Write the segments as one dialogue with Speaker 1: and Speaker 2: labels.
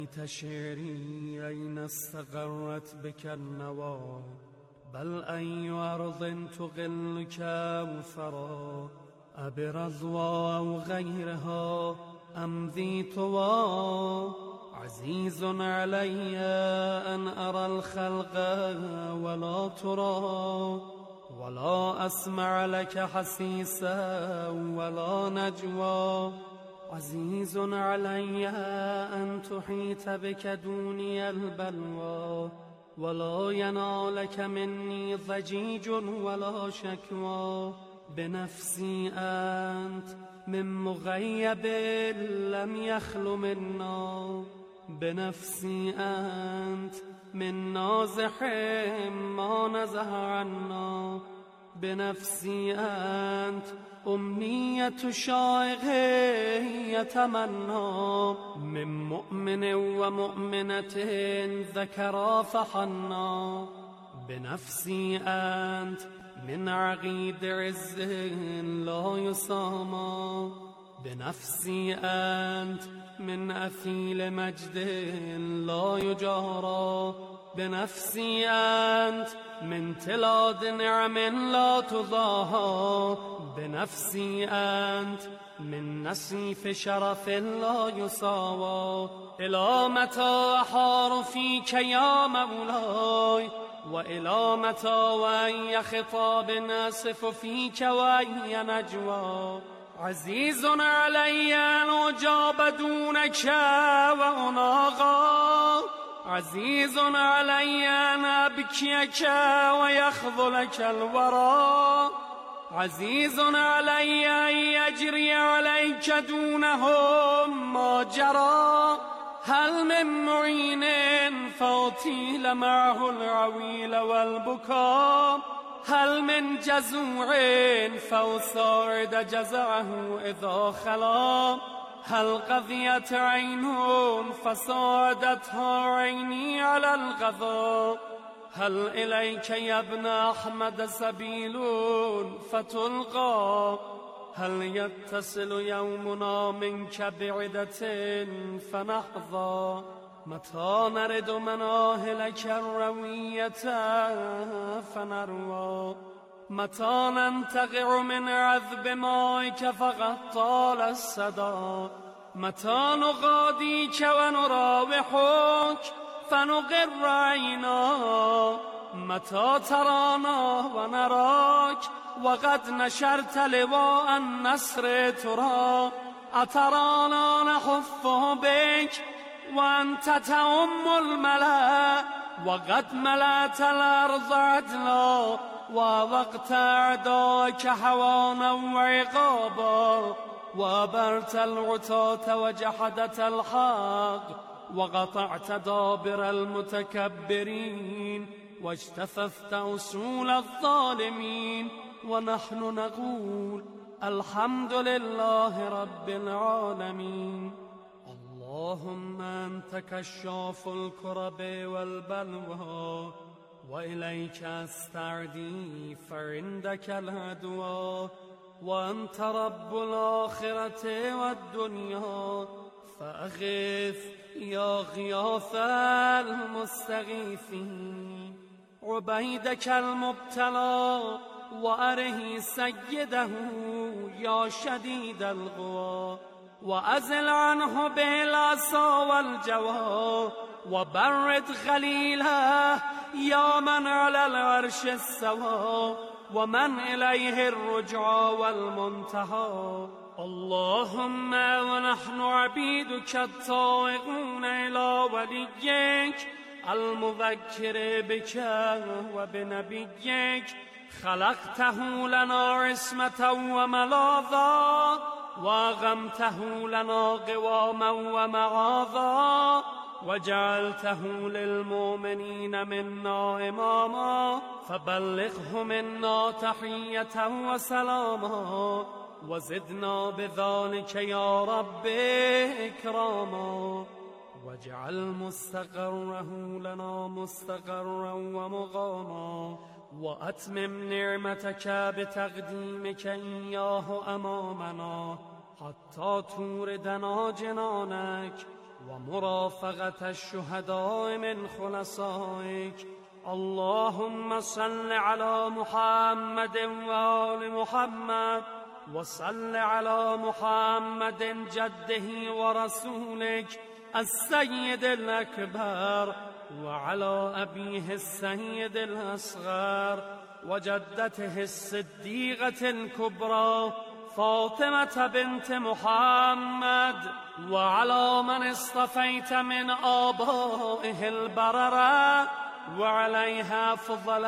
Speaker 1: شعري أين استقرت بك النوى بل أي أرض تغلك وثرى أبرضوى أو غيرها أم ذي طوى عزيز علي أن أرى الخلق ولا ترى ولا أسمع لك حسيسا ولا نجوى عزيز علي أن تحيط بك دوني البلوى ولا ينالك مني ضجيج ولا شكوى بنفسي أنت من مغيب لم يخل منا بنفسي أنت من نازح ما نزه عنا بنفسي أنت أمنية شائق يتمنى من مؤمن ومؤمنة ذكرا فحنا بنفسي أنت من عقيد عز لا يسامى بنفسي أنت من أثيل مجد لا يجارى بنفسي أنت من تلاد نعم لا تضاهى بنفسي أنت من نسيف شرف لا يساوى إلى متى أحار فيك يا مولاي وإلى متى وأي خطاب آسف فيك وأي نجوى عزيز علي أن أجاب دونك وأناغى عزيز علي أن أبكيك ويخذلك الورى عزيز علي أن يجري عليك دونهم ما جرى هل من معين فأطيل معه العويل والبكاء هل من جزوع فأساعد جزعه إذا خلا هل قضيت عين فساعدتها عيني على الغضا هل إليك يا ابن أحمد سبيل فتلقى هل يتصل يومنا منك بعدة فنحظى متى نرد مناهلك الروية فنروى متى ننتقع من عذب مائك فقد طال السدى متى نغاديك ونراوحك فنقر عينا متى ترانا ونراك وقد نشرت لواء النصر ترى أترانا نحف بك وأنت تؤم الملا وقد ملأت الأرض عدلا ووقت أعداك حوانا وعقابا وأبرت العتاة وجحدت الحق وقطعت دابر المتكبرين واجتثثت أصول الظالمين ونحن نقول الحمد لله رب العالمين اللهم أنت كشاف الكرب والبلوى وإليك أستعدي فعندك الهدوى وأنت رب الآخرة والدنيا فأغث يا غياث المستغيثين عبيدك المبتلى وأره سيده يا شديد القوى وأزل عنه بالعصا والجوى وبرد خليله يا من على العرش استوى ومن إليه الرجعى والمنتهى اللهم ونحن عبيدك الطائعون إلى وليك المذكر بك وبنبيك خلقته لنا عصمة وملاذا وأغمته لنا قواما ومعاذا وجعلته للمؤمنين منا إماما فبلغه منا تحية وسلاما وزدنا بذلك يا رب إكراما واجعل مستقره لنا مستقرا ومقاما وأتمم نعمتك بتقديمك إياه أمامنا حتى توردنا جنانك ومرافقة الشهداء من خلصائك. اللهم صل على محمد وآل محمد، وصل على محمد جده ورسولك السيد الأكبر، وعلى أبيه السيد الأصغر، وجدته الصديقة الكبرى فاطمة بنت محمد، وعلى من اصطفيت من آبائه البررة، وعليها أفضل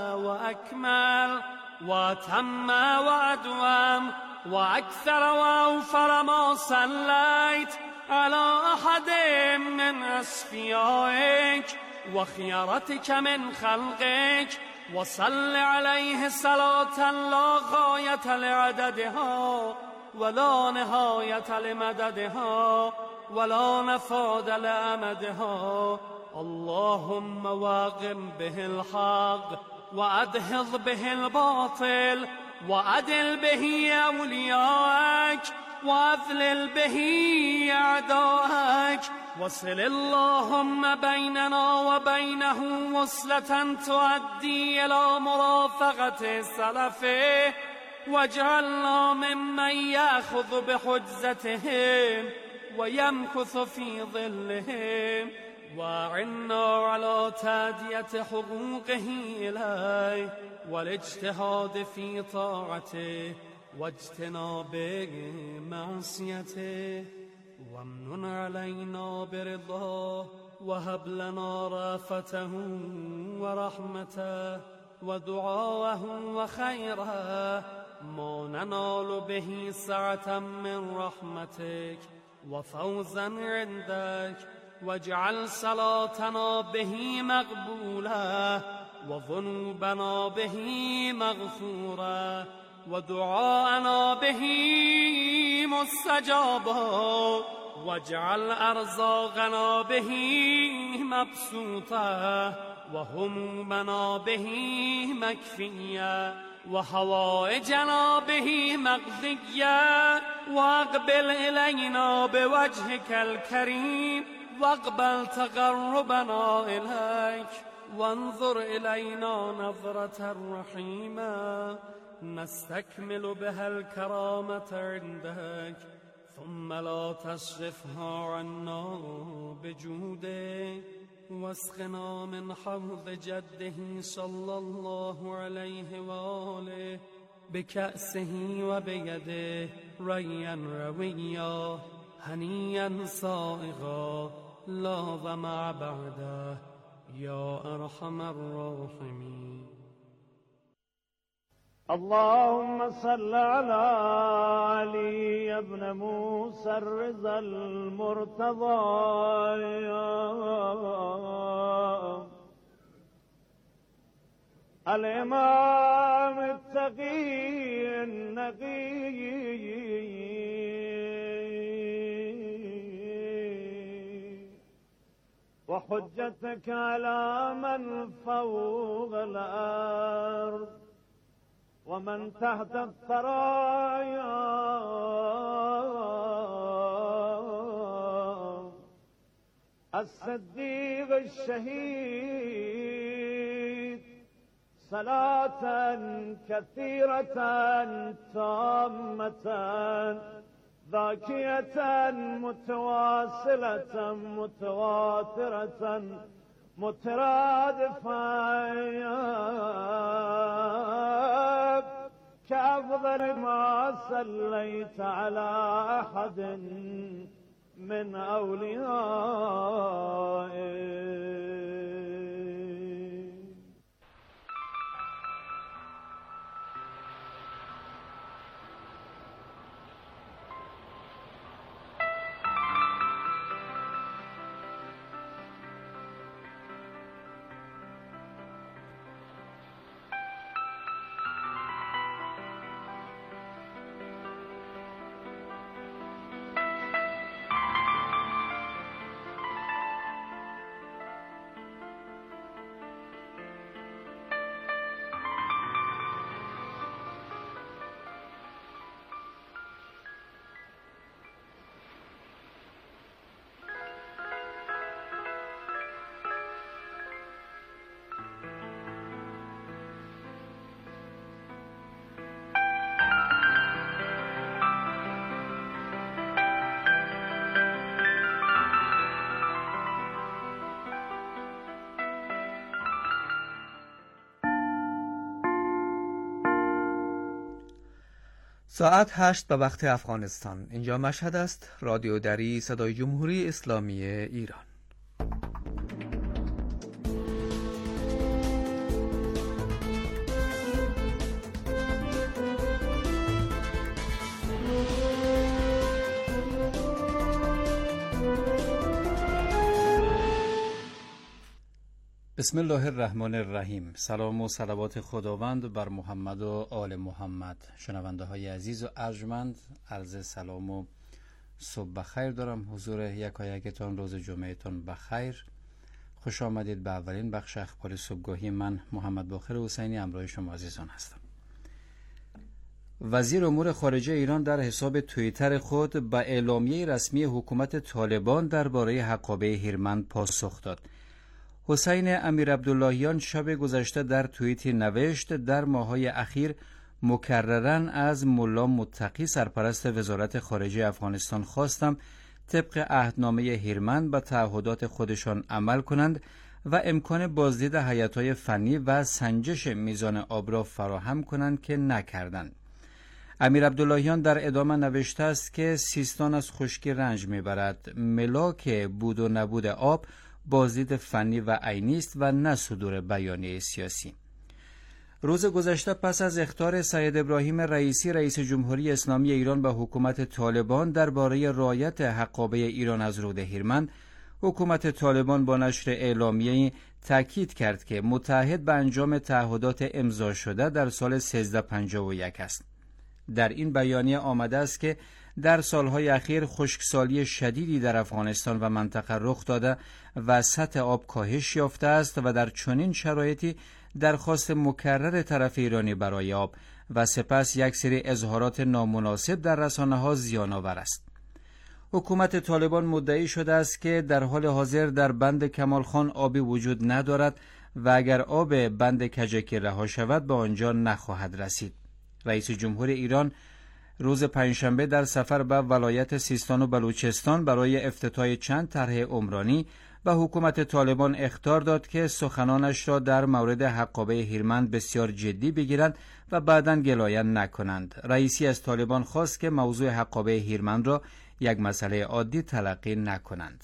Speaker 1: وأكمل وأتم وأدوم وأكثر وأوفر ما صليت على أحد من أصفيائك وخيرتك من خلقك، وصل عليه صلاة لا غاية لعددها ولا نهاية لمددها ولا نفاد لأمدها. اللهم واقم به الحق وأدحض به الباطل، وأدل به أولياءك وأذلل به أعداءك، وصل اللهم بيننا وبينه وصلة تؤدي إلى مرافقة سلفه، واجعلنا ممن يأخذ بحجزتهم ويمكث في ظلهم، وأعنا على تأدية حقوقه إليه والاجتهاد في طاعته واجتناب معصيته، وامنن علينا برضاه، وهب لنا رافته ورحمته ودعاءه وخيره، ما ننال به سعة من رحمتك وفوزا عندك، واجعل صلاتنا به مقبولة وذنوبنا به مغفورة ودعاءنا به مستجابا، واجعل أرزاقنا به مبسوطة وهمومنا به مكفية وحوائجنا به مقضية، واقبل إلينا بوجهك الكريم، واقبل تقربنا إليك، وانظر إلينا نظرة رحيمة نستكمل بها الكرامة عندك، ثم لا تصرفها عنا بجودك، واسقنا من حوض جده صلى الله عليه وآله بكأسه وبيده ريا رويا هنيا صائغا لا ظمأ بعده يا أرحم الراحمين.
Speaker 2: اللهم صل على علي بن موسى الرضا المرتضى الإمام التقي النقي وحجتك على من فوق الأرض ومن تحت الثرايا، الصديق الشهيد، صلاة كثيرة تامة ذاكية متواصلة متواترة مترادفة كأفضل ما صليت على أحد من أوليائك.
Speaker 3: ساعت 8 به وقت افغانستان. اینجا مشهد است. رادیو دری صدای جمهوری اسلامی ایران. بسم الله الرحمن الرحیم. سلام و صلوات خداوند بر محمد و آل محمد. شنونده های عزیز و ارجمند، عرض سلام و صبح بخیر دارم. حضور یکایکتان روز جمعهتان بخیر. خوش آمدید به اولین بخش اخبار صبحگاهی. من محمد باقر حسینی همراه شما عزیزان هستم. وزیر امور خارجه ایران در حساب توییتر خود به اعلامیه رسمی حکومت طالبان درباره حقابه هیرمند پاسخ داد. حسین امیرعبداللهیان شب گذشته در توییتی نوشت: در ماه‌های اخیر مکرراً از ملا متقی سرپرست وزارت خارجه افغانستان خواستم طبق عهدنامه هیرمند به تعهدات خودشان عمل کنند و امکان بازدید هیئت‌های فنی و سنجش میزان آب را فراهم کنند که نکردند. امیرعبداللهیان در ادامه نوشته است که سیستان از خشکی رنج میبرد. ملاک بود و نبود آب بازدید فنی و عینی است و نه صدور بیانیه سیاسی. روز گذشته پس از اخطار سید ابراهیم رئیسی رئیس جمهوری اسلامی ایران به حکومت طالبان درباره رعایت حقابه ایران از رود هیرمند، حکومت طالبان با نشر اعلامیه‌ای تاکید کرد که متعهد به انجام تعهدات امضا شده در سال 1351 است. در این بیانیه آمده است که در سالهای اخیر خشکسالی شدیدی در افغانستان و منطقه رخ داده و سطح آب کاهش یافته است و در چنین شرایطی درخواست مکرر طرف ایرانی برای آب و سپس یک سری اظهارات نامناسب در رسانه‌ها زیان‌آور است. حکومت طالبان مدعی شده است که در حال حاضر در بند کمالخان آبی وجود ندارد و اگر آب بند کجکی رها شود به آنجا نخواهد رسید. رئیس جمهور ایران روز پنجشنبه در سفر به ولایت سیستان و بلوچستان برای افتتاح چند طرح عمرانی و حکومت طالبان اخطار داد که سخنانش را در مورد حقابه هیرمند بسیار جدی بگیرند و بعداً گلایه نکنند. رئیسی از طالبان خواست که موضوع حقابه هیرمند را یک مسئله عادی تلقی نکنند.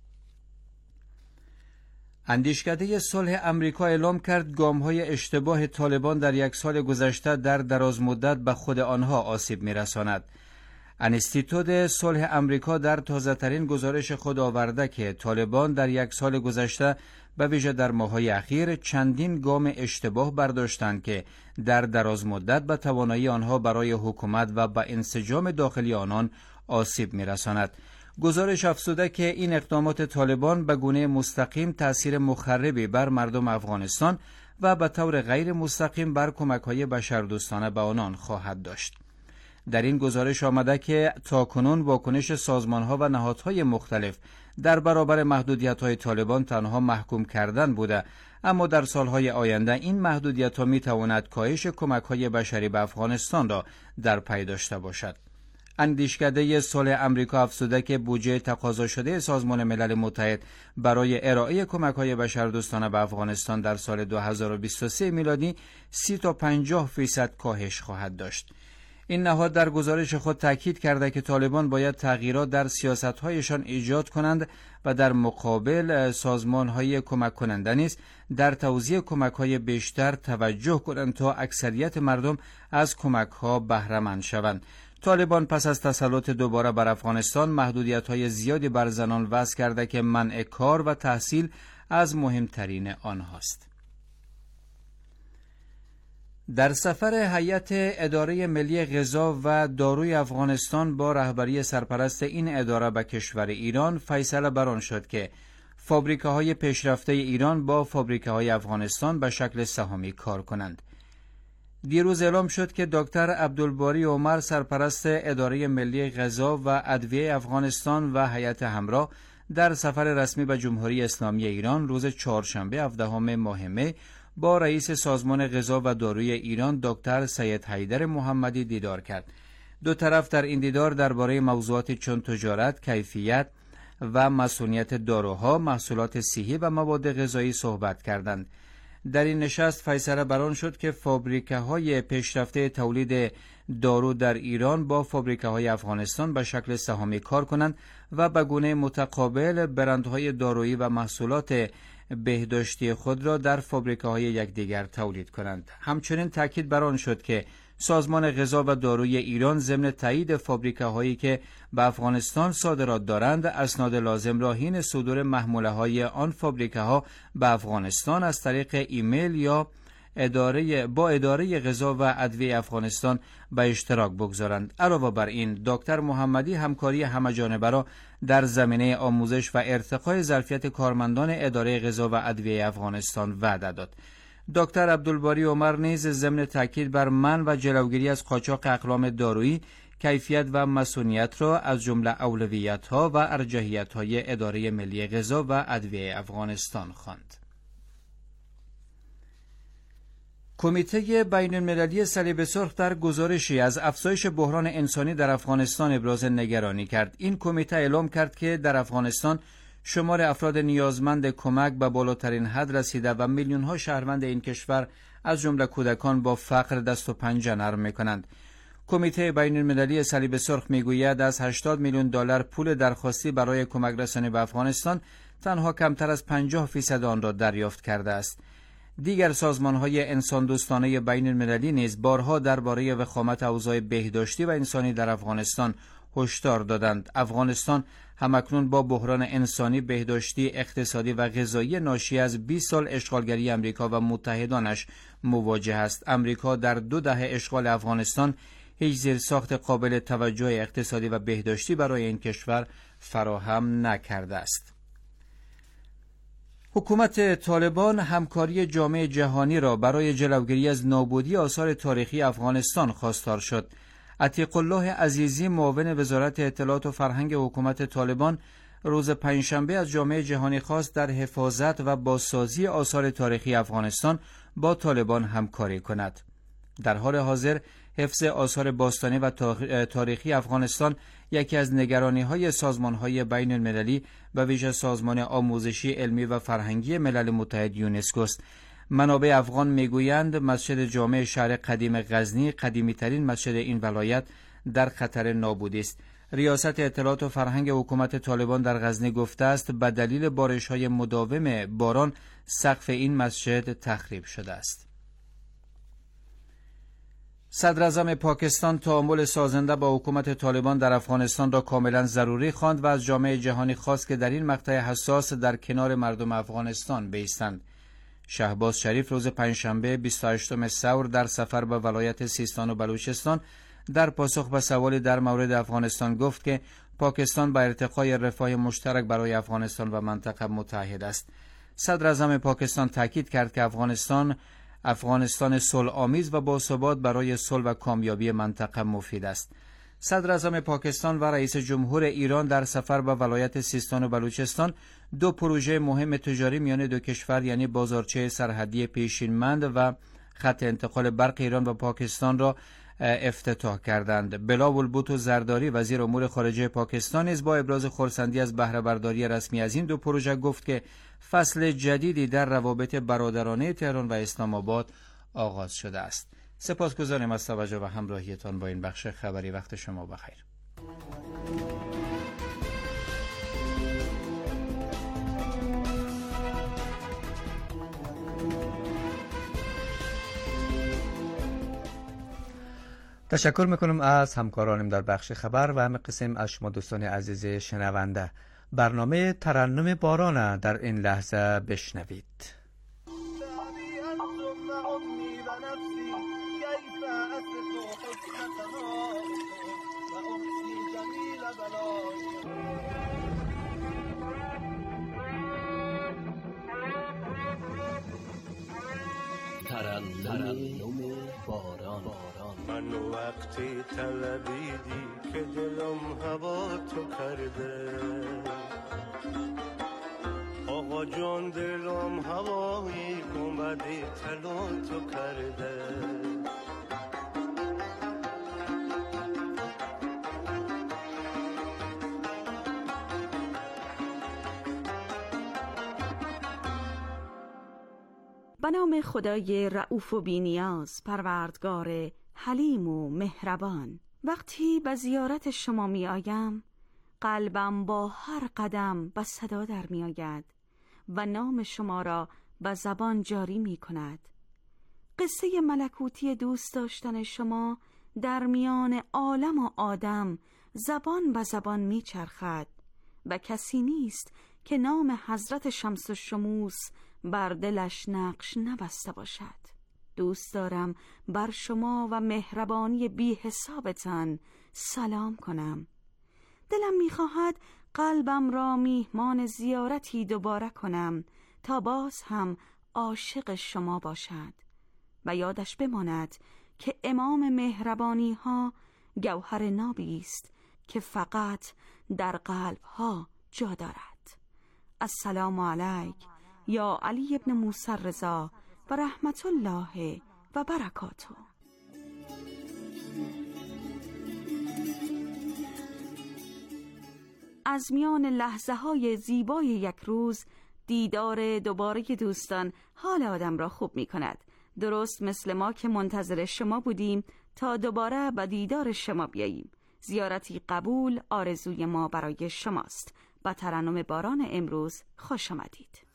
Speaker 3: اندیشکده صلح امریکا اعلام کرد گام‌های اشتباه طالبان در یک سال گذشته در دراز مدت به خود آنها آسیب می‌رساند. انستیتوت صلح امریکا در تازه‌ترین گزارش خود آورده که طالبان در یک سال گذشته به ویژه در ماه‌های اخیر چندین گام اشتباه برداشتند که در دراز مدت به توانایی آنها برای حکومت و به انسجام داخلی آنان آسیب می‌رساند. گزارش افزوده که این اقدامات طالبان به گونه مستقیم تأثیر مخربی بر مردم افغانستان و به طور غیر مستقیم بر کمک‌های بشردوستانه به آنان خواهد داشت. در این گزارش آمده که تاکنون واکنش سازمان‌ها و نهادهای مختلف در برابر محدودیت‌های طالبان تنها محکوم کردن بوده، اما در سالهای آینده این محدودیت‌ها می‌تواند کاهش کمک‌های بشری به افغانستان را در پی داشته باشد. اندیشکده صلح امریکا افزوده که بودجه تقاضا شده سازمان ملل متحد برای ارائه کمک‌های بشردوستانه به افغانستان در سال 2023 میلادی 30 تا 50% کاهش خواهد داشت. این نهاد در گزارش خود تاکید کرده که طالبان باید تغییرات در سیاست‌هایشان ایجاد کنند و در مقابل سازمان‌های کمک کننده نیز در توزیع کمک‌های بیشتر توجه کنند تا اکثریت مردم از کمک‌ها بهره مند شوند. طالبان پس از تسلط دوباره بر افغانستان محدودیت‌های زیادی بر زنان وضع کرده که منع کار و تحصیل از مهمترین آنهاست. در سفر هیئت اداره ملی غذا و داروی افغانستان با رهبری سرپرست این اداره به کشور ایران، فیصله بر آن شد که فابریکه‌های پیشرفته ایران با فابریکه‌های افغانستان به شکل سهامی کار کنند. دیروز اعلام شد که دکتر عبدالباری عمر سرپرست اداره ملی غذا و ادویه افغانستان و هیئت همراه در سفر رسمی به جمهوری اسلامی ایران روز چهارشنبه 17 ماه می با رئیس سازمان غذا و داروی ایران دکتر سید حیدر محمدی دیدار کرد. دو طرف در این دیدار درباره موضوعاتی چون تجارت، کیفیت و مسئولیت داروها، محصولات صحی و مواد غذایی صحبت کردند. در این نشست فیصله بر آن شد که فابریکه‌های پیشرفته تولید دارو در ایران با فابریکه‌های افغانستان به شکل سهامی کار کنند و به گونه متقابل برندهای دارویی و محصولات بهداشتی خود را در فابریکه‌های یکدیگر تولید کنند. همچنین تاکید بر آن شد که سازمان غذا و داروی ایران ضمن تایید فابریکه‌هایی که به افغانستان صادرات دارند، اسناد لازم را حین صدور محموله‌های آن فابریکه‌ها به افغانستان از طریق ایمیل یا اداره غذا و ادویه افغانستان به اشتراک بگذارند. علاوه بر این، دکتر محمدی همکاری همه‌جانبه را در زمینه آموزش و ارتقای ظرفیت کارمندان اداره غذا و ادویه افغانستان وعده داد. دکتر عبدالباری عمر نیز ضمن تاکید بر منع و جلوگیری از قاچاق اقلام دارویی، کیفیت و مسئولیت را از جمله اولویت‌ها و ارجحیت‌های اداره ملی غذا و ادویه افغانستان خواند. کمیته بین‌المللی صلیب سرخ در گزارشی از افزایش بحران انسانی در افغانستان ابراز نگرانی کرد. این کمیته اعلام کرد که در افغانستان شمار افراد نیازمند کمک به بالاترین حد رسیده و میلیون‌ها شهروند این کشور از جمله کودکان با فقر دست و پنجه نرم می‌کنند. کمیته بین‌المللی صلیب سرخ میگوید از 80 میلیون دلار پول درخواستی برای کمک رسانی به افغانستان تنها کمتر از 50% آن را دریافت کرده است. دیگر سازمان‌های انسان دوستانه بین‌المللی نیز بارها درباره وخامت اوضاع بهداشتی و انسانی در افغانستان هشدار دادند. افغانستان همکنون با بحران انسانی، بهداشتی، اقتصادی و غذایی ناشی از 20 سال اشغالگری امریکا و متحدانش مواجه است. امریکا در 2 دهه اشغال افغانستان هیچ زیرساخت قابل توجه اقتصادی و بهداشتی برای این کشور فراهم نکرده است. حکومت طالبان همکاری جامعه جهانی را برای جلوگیری از نابودی آثار تاریخی افغانستان خواستار شد. عتیق الله عزیزی، معاون وزارت اطلاعات و فرهنگ حکومت طالبان، روز پنجشنبه از جامعه جهانی خواست در حفاظت و بازسازی آثار تاریخی افغانستان با طالبان همکاری کند. در حال حاضر حفظ آثار باستانی و تاریخی افغانستان یکی از نگرانی‌های سازمان‌های بین‌المللی و ویژه سازمان آموزشی، علمی و فرهنگی ملل متحد یونسکو است. منابع افغان میگویند مسجد جامع شهر قدیم غزنی، قدیمی‌ترین مسجد این ولایت، در خطر نابودی است. ریاست اطلاعات و فرهنگ حکومت طالبان در غزنی گفته است به دلیل بارش‌های مداوم باران سقف این مسجد تخریب شده است. صدر اعظم پاکستان تعامل سازنده با حکومت طالبان در افغانستان را کاملا ضروری خواند و از جامعه جهانی خواست که در این مقطع حساس در کنار مردم افغانستان بایستند. شهباز شریف روز پنجشنبه 28 ثور در سفر به ولایت سیستان و بلوچستان در پاسخ به سوالی در مورد افغانستان گفت که پاکستان با ارتقای رفاه مشترک برای افغانستان و منطقه متحد است. صدر اعظم پاکستان تاکید کرد که افغانستان صلح‌آمیز و باثبات برای صلح و کامیابی منطقه مفید است. صدر اعظم پاکستان و رئیس جمهور ایران در سفر به ولایت سیستان و بلوچستان 2 پروژه مهم تجاری میان دو کشور یعنی بازارچه سرحدی پیشینمند و خط انتقال برق ایران و پاکستان را افتتاح کردند. بلاول بوتو زرداری وزیر امور خارجه پاکستان نیز با ابراز خرسندی از بهره برداری رسمی از این 2 پروژه گفت که فصل جدیدی در روابط برادرانه تهران و اسلام آباد آغاز شده است. سپاسگزارم از توجه و همراهیتان با این بخش خبری. وقت شما بخیر.
Speaker 4: تشکر میکنم از همکارانم در بخش خبر و همه قسم از شما دوستان عزیز شنونده. برنامه ترنم باران در این لحظه بشنوید.
Speaker 5: ترنم باران.
Speaker 6: من وقتی طلبیدی که دلم هوا تو کرده، آقا جان دلم هوایی گنبدی طلا تو کرده.
Speaker 7: به نام خدای رؤوف و بی‌نیاز، پروردگار حلیم و مهربان. وقتی به زیارت شما می آیم، قلبم با هر قدم به صدا در می آید و نام شما را به زبان جاری می کند. قصه ملکوتی دوست داشتن شما در میان عالم و آدم زبان به زبان می چرخد و کسی نیست که نام حضرت شمس الشموس بر دلش نقش نبسته باشد. دوست دارم بر شما و مهربانی بی حسابتان سلام کنم. دلم می‌خواهد قلبم را میهمان زیارتی دوباره کنم تا باز هم عاشق شما باشد و یادش بماند که امام مهربانی ها گوهر نابی است که فقط در قلب ها جا دارد. السلام علیک یا علی ابن موسی رضا و رحمت الله و برکاته. از میان لحظه های زیبای یک روز دیدار دوباره دوستان حال آدم را خوب می کند. درست مثل ما که منتظر شما بودیم تا دوباره به دیدار شما بیاییم. زیارتی قبول آرزوی ما برای شماست. با ترنم باران امروز خوش آمدید.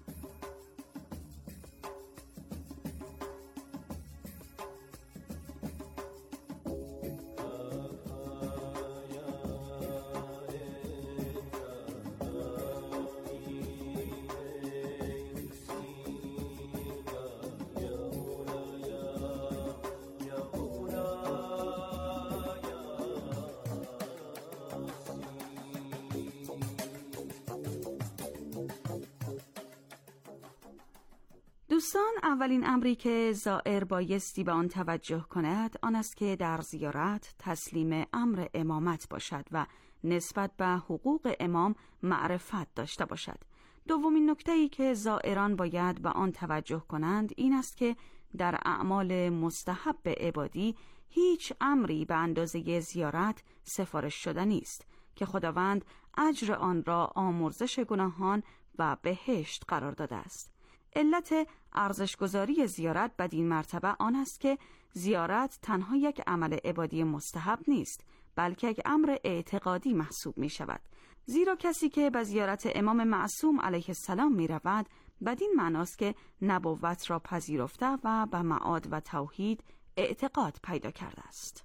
Speaker 7: دوستان، اولین امری که زائر بایستی به آن توجه کند آن است که در زیارت تسلیم امر امامت باشد و نسبت به حقوق امام معرفت داشته باشد. دومین نکته‌ای که زائران باید به آن توجه کنند این است که در اعمال مستحب عبادی هیچ امری به اندازه زیارت سفارش شده نیست که خداوند اجر آن را آمرزش گناهان و بهشت قرار داده است. علت ارزشگذاری زیارت بدین مرتبه آن است که زیارت تنها یک عمل عبادی مستحب نیست بلکه یک امر اعتقادی محسوب می شود. زیرا کسی که به زیارت امام معصوم علیه السلام می رود بدین معناست که نبوت را پذیرفته و به معاد و توحید اعتقاد پیدا کرده است.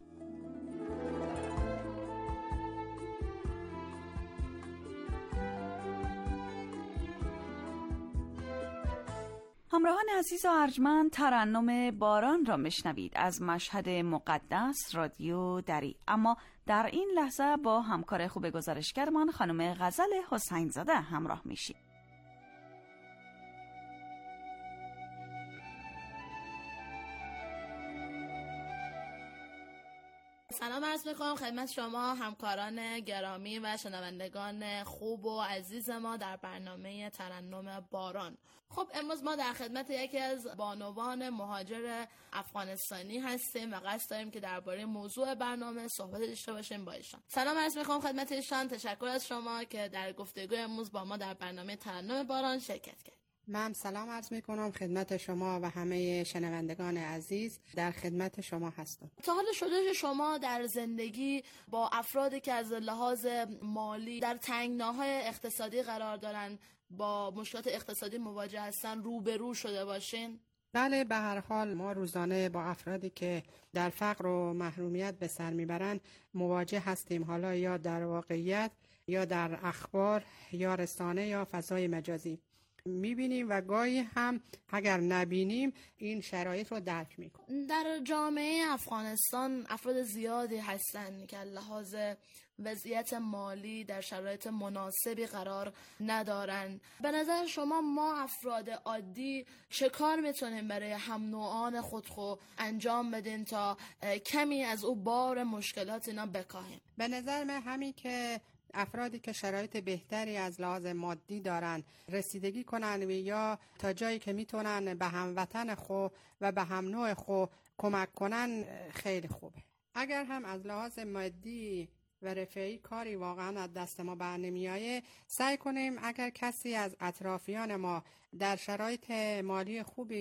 Speaker 7: همراهان عزیز و ارجمند، ترنم باران را میشنوید از مشهد مقدس رادیو دری. اما در این لحظه با همکار خوب گزارشگرمان خانم غزل حسین زاده همراه میشید.
Speaker 8: سلام عرض می‌کنم خدمت شما همکاران گرامی و شنوندگان خوب و عزیز ما در برنامه ترنم باران. خب امروز ما در خدمت یکی از بانوان مهاجر افغانستانی هستیم و قصد داریم که درباره موضوع برنامه صحبت داشته باشیم با ایشان. سلام عرض می‌کنم خدمت ایشان. تشکر از شما که در گفتگوی امروز با ما در برنامه ترنم باران شرکت کردید.
Speaker 9: من سلام عرض می کنم خدمت شما و همه شنوندگان عزیز. در خدمت شما هستم.
Speaker 8: تا حالا شده شما در زندگی با افرادی که از لحاظ مالی در تنگناهای اقتصادی قرار دارن، با مشکلات اقتصادی مواجه هستن، روبرو شده باشین؟
Speaker 9: بله، به هر حال ما روزانه با افرادی که در فقر و محرومیت به سر میبرن مواجه هستیم، حالا یا در واقعیت یا در اخبار یا رسانه یا فضای مجازی میبینیم و گاهی هم اگر نبینیم این شرایط رو درک میکنیم.
Speaker 8: در جامعه افغانستان افراد زیادی هستند که لحاظ وضعیت مالی در شرایط مناسبی قرار ندارن. به نظر شما ما افراد عادی چه کار میتونیم برای هم نوعان خود انجام بدیم تا کمی از او بار مشکلات اینا بکاهیم؟
Speaker 9: به نظر من همین که افرادی که شرایط بهتری از لحاظ مادی دارن رسیدگی کنن و یا تا جایی که میتونن به هموطن خو و به هم نوع خو کمک کنن خیلی خوبه. اگر هم از لحاظ مادی و رفاهی کاری واقعا از دست ما بر نمیایه، سعی کنیم اگر کسی از اطرافیان ما در شرایط مالی خوبی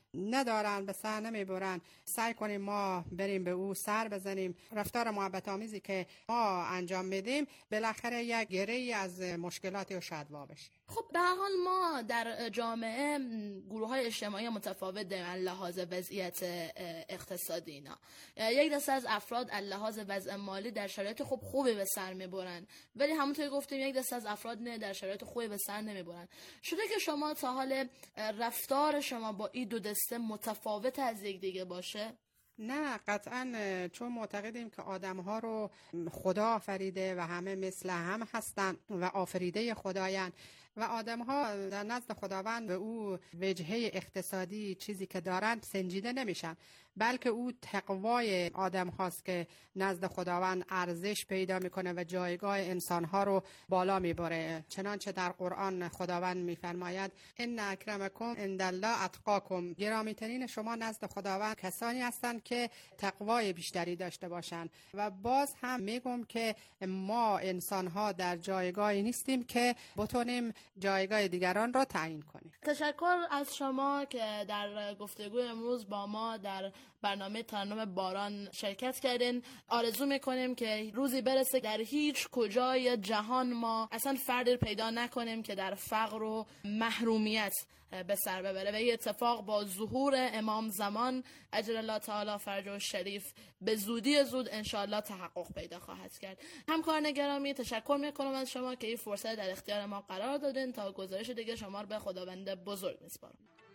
Speaker 9: ندارن، به سر نمیبرن، سعی کنیم ما بریم به او سر بزنیم. رفتار محبت آمیزی که ما انجام میدیم بالاخره یک گره‌ای از مشکلاتی رو شاید وا بشه.
Speaker 8: خب به هر حال ما در جامعه گروه‌های اجتماعی متفاوت داریم لحاظ وضعیت اقتصادی اینا. یک دسته از افراد لحاظ وضع مالی در شرایط خوبی به سر میبرن، ولی همونطور که گفتیم یک دسته از افراد نه در شرایط خوبی به سر نمیبرن. شده که شما تا حال رفتار شما با این دو دسته متفاوت از یک دیگه باشه؟
Speaker 9: نه قطعا، چون معتقدیم که آدم‌ها رو خدا آفریده و همه مثل هم هستن و آفریده خدایند و آدم‌ها در نزد خداوند به او وجهه اقتصادی چیزی که دارند سنجیده نمیشن، بلکه او تقوای آدم هاست که نزد خداوند ارزش پیدا میکنه و جایگاه انسانها رو بالا میبره. چنانچه در قرآن خداوند میفرماید ان اکرمکم عند الله اتقاکم، گرامی ترین شما نزد خداوند کسانی هستند که تقوای بیشتری داشته باشند. و باز هم میگم که ما انسانها در جایگاهی نیستیم که بتونیم جایگاه دیگران را تعیین کنیم.
Speaker 8: تشکر از شما که در گفتگو امروز با ما در برنامه ترنم باران شرکت کردین. آرزو میکنیم که روزی برسه در هیچ کجای جهان ما اصلا فردی پیدا نکنیم که در فقر و محرومیت به سر ببره و این اتفاق با ظهور امام زمان اجل الله تعالی فرجه شریف به زودی زود انشاءالله تحقق پیدا خواهد کرد. همکاران گرامی تشکر میکنم از شما که این فرصت در اختیار ما قرار دادین. تا گزارش دیگه شما رو به خداوند بزرگ میسپارم.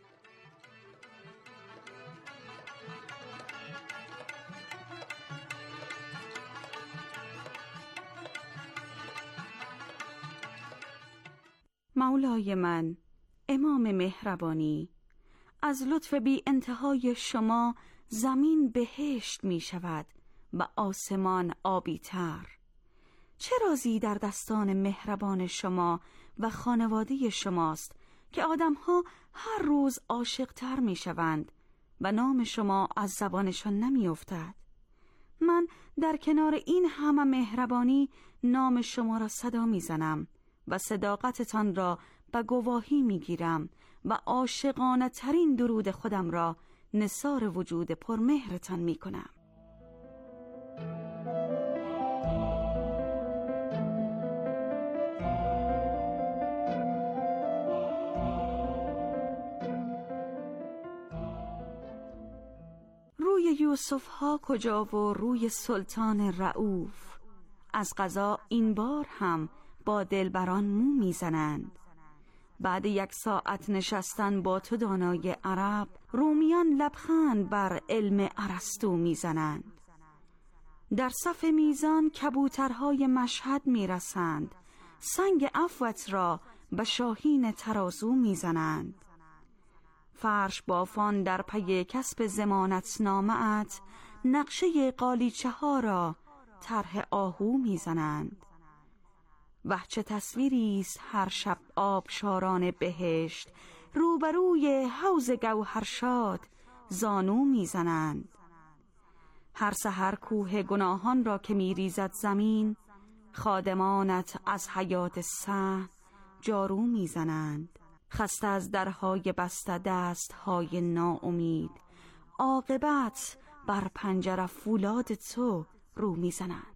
Speaker 7: مولای من، امام مهربانی، از لطف بی انتهای شما زمین بهشت می شود و آسمان آبی تر. چه رازی در دستان مهربان شما و خانواده شماست که آدمها هر روز عاشق تر می شوند و نام شما از زبانشان نمی افتد. من در کنار این همه مهربانی نام شما را صدا می زنم و صداقتتان را به گواهی می گیرم و عاشقانه ترین درود خودم را نثار وجود پرمهرتان می کنم. روی یوسف ها کجا و روی سلطان رؤوف، از قضا این بار هم با دلبران مو میزنند. بعد 1 ساعت نشستن با تو دانای عرب، رومیان لبخند بر علم ارسطو میزنند. در صف میزان کبوترهای مشهد میرسند، سنگ عفوت را به شاهین ترازو میزنند. فرش بافان در پی کسب ضمانت نامه‌ات، نقشه قالیچه ها را طرح آهو میزنند. وحچه تصویری است هر شب آبشاران بهشت، روبروی حوض گوهرشاد زانو میزنند. هر سحر کوه گناهان را که میریزد زمین، خادمانت از حیات صحن جارو میزنند. خسته از درهای بسته دستهای ناامید، عاقبت بر پنجره فولاد تو رو میزنند.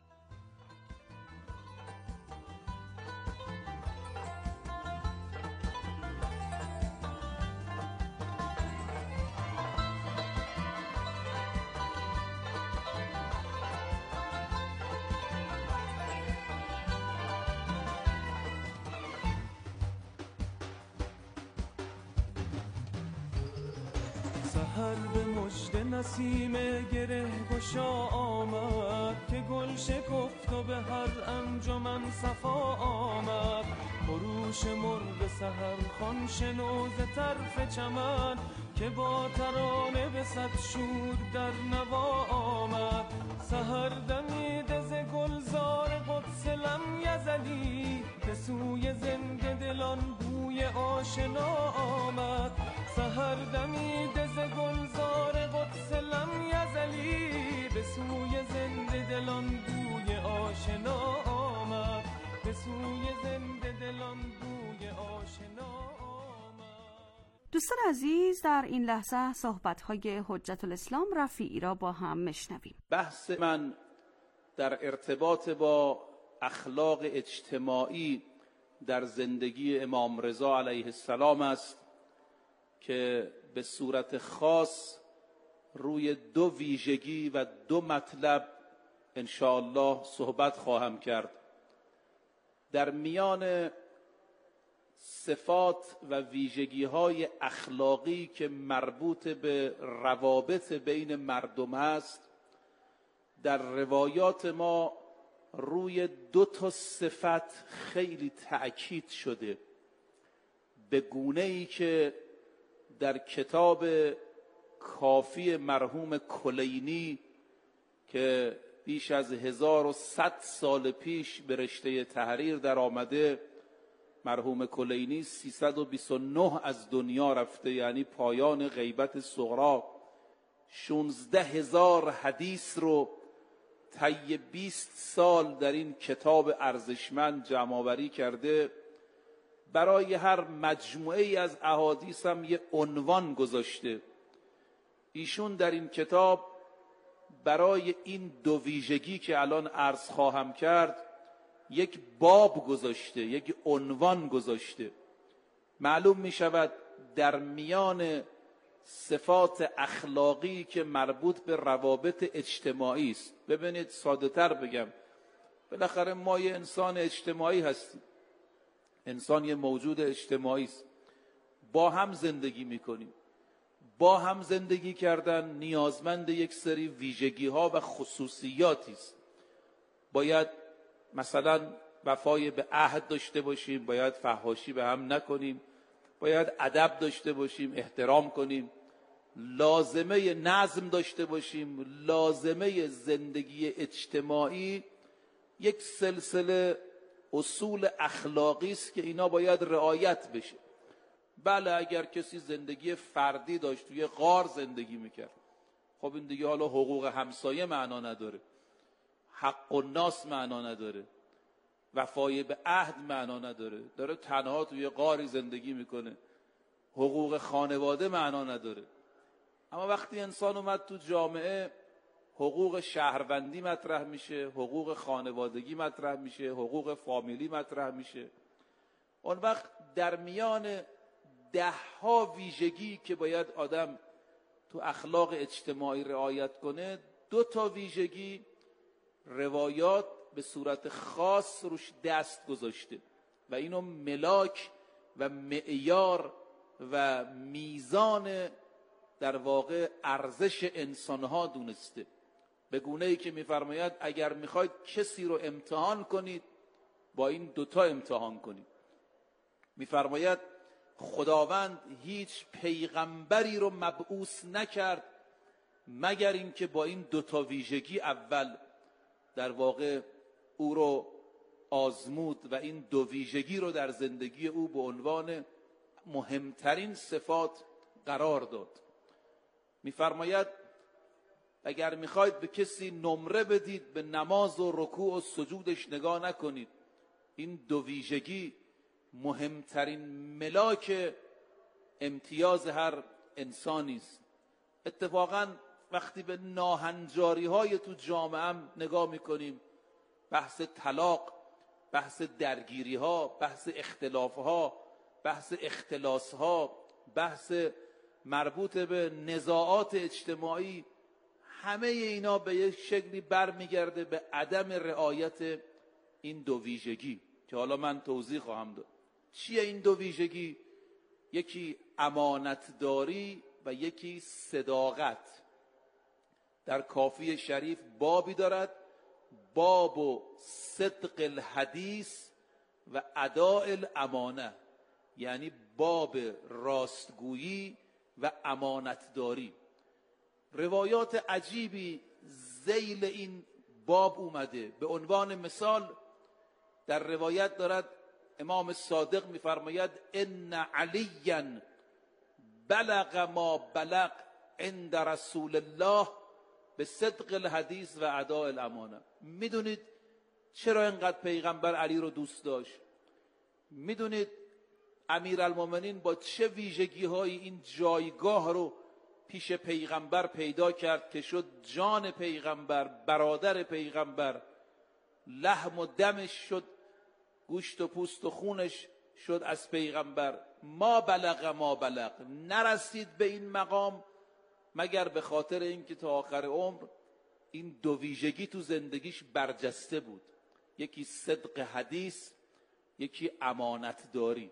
Speaker 6: سحر به مژده نسیم گره گشا آمد، که گل شکفت و به هر انجمن صفا آمد. خروش مرغ سحر خوان شنو ز طرف چمن، که با ترانه به صد شور در نوا آمد. سحر دمیده ز گلزار قدس لم یزلی، به سوی زنده دلان بوی آشنا آمد. سحر دمیده ز گلزار قدس لم یزلی، به سوی زنده دلان بوی آشنا آمد. به سوی زنده دلان بوی آشنا آمد.
Speaker 7: دوستان عزیز، در این لحظه صحبت‌های حجت الاسلام رفیعی را با هم میشنویم.
Speaker 10: بحث من در ارتباط با اخلاق اجتماعی در زندگی امام رضا علیه السلام است که به صورت خاص روی دو ویژگی و دو مطلب انشاءالله صحبت خواهم کرد. در میان صفات و ویژگی‌های اخلاقی که مربوط به روابط بین مردم است، در روایات ما روی دو تا صفت خیلی تأکید شده، به گونه‌ای که در کتاب کافی مرحوم کلینی که بیش از 1100 سال پیش به رشته تحریر در آمده، مرحوم کلینی 329 از دنیا رفته، یعنی پایان غیبت صغرا، 16,000 حدیث رو طی 20 سال در این کتاب ارزشمند جمع‌آوری کرده. برای هر مجموعه ای از احادیث هم یه عنوان گذاشته. ایشون در این کتاب برای این دو ویژگی که الان عرض خواهم کرد یک باب گذاشته، یک عنوان گذاشته. معلوم می شود در میان صفات اخلاقی که مربوط به روابط اجتماعی است، ببینید ساده تر بگم، بالاخره ما یه انسان اجتماعی هستیم، انسان یه موجود اجتماعی است، با هم زندگی میکنیم. با هم زندگی کردن نیازمند یک سری ویژگی ها و خصوصیاتی است. باید مثلا وفای به عهد داشته باشیم، باید فحاشی به هم نکنیم، باید ادب داشته باشیم، احترام کنیم، لازمه نظم داشته باشیم. لازمه زندگی اجتماعی یک سلسله اصول اخلاقی است که اینا باید رعایت بشه. بله اگر کسی زندگی فردی داشت، توی غار زندگی میکرد، خب این دیگه حالا حقوق همسایه معنا نداره، حق الناس معنا نداره، وفای به عهد معنا نداره، داره تنها توی غاری زندگی میکنه، حقوق خانواده معنا نداره. اما وقتی انسان اومد تو جامعه، حقوق شهروندی مطرح میشه، حقوق خانوادگی مطرح میشه، حقوق فامیلی مطرح میشه. اون وقت در میان 10 ویژگی که باید آدم تو اخلاق اجتماعی رعایت کنه، 2 تا ویژگی روایات به صورت خاص روش دست گذاشته و اینو ملاک و معیار و میزان در واقع ارزش انسانها دونسته. به گونه‌ای که می‌فرماید اگر می‌خواید کسی رو امتحان کنید، با این 2 تا امتحان کنید. می‌فرماید خداوند هیچ پیغمبری رو مبعوث نکرد مگر اینکه با این 2 تا ویژگی اول در واقع او رو آزمود و این 2 ویژگی رو در زندگی او به عنوان مهمترین صفات قرار داد. می‌فرماید اگر میخواید به کسی نمره بدید، به نماز و رکوع و سجودش نگاه نکنید. این 2 ویژگی مهمترین ملاک امتیاز هر انسانی است. اتفاقا وقتی به ناهنجاری های تو جامعه هم نگاه میکنیم، بحث طلاق، بحث درگیری ها، بحث اختلاف ها، بحث اختلاس ها، بحث مربوط به نزاعات اجتماعی، همه اینا به یک شکلی برمیگرده به عدم رعایت این 2 ویژگی که حالا من توضیح خواهم داد. چیه این 2 ویژگی؟ یکی امانتداری و یکی صداقت. در کافی شریف بابی دارد، باب و صدق الحدیث و اداء الامانه، یعنی باب راستگویی و امانتداری. روایات عجیبی ذیل این باب اومده. به عنوان مثال در روایت دارد امام صادق میفرماید ان علیا بلغ ما بلغ عند رسول الله به صدق الحدیث و اداء الامانه. میدونید چرا اینقدر پیغمبر علی رو دوست داشت؟ میدونید امیرالمومنین با چه ویژگی‌هایی این جایگاه رو پیش پیغمبر پیدا کرد که شد جان پیغمبر، برادر پیغمبر، لحم و دمش شد، گوشت و پوست و خونش شد از پیغمبر. ما بلغ نرسید به این مقام مگر به خاطر اینکه تا آخر عمر این دو ویژگی تو زندگیش برجسته بود، یکی صدق حدیث، یکی امانت داری.